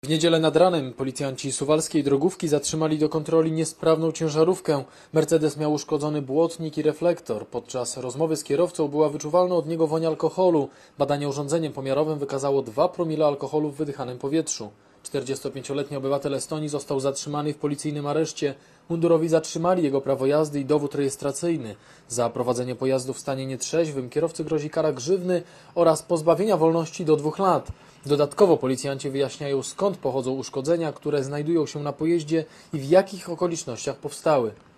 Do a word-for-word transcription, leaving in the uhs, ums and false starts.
W niedzielę nad ranem policjanci suwalskiej drogówki zatrzymali do kontroli niesprawną ciężarówkę. Mercedes miał uszkodzony błotnik i reflektor. Podczas rozmowy z kierowcą była wyczuwalna od niego woń alkoholu. Badanie urządzeniem pomiarowym wykazało dwa promile alkoholu w wydychanym powietrzu. czterdziestopięcioletni obywatel Estonii został zatrzymany w policyjnym areszcie. Mundurowi zatrzymali jego prawo jazdy i dowód rejestracyjny. Za prowadzenie pojazdu w stanie nietrzeźwym kierowcy grozi kara grzywny oraz pozbawienia wolności do dwóch lat. Dodatkowo policjanci wyjaśniają, skąd pochodzą uszkodzenia, które znajdują się na pojeździe i w jakich okolicznościach powstały.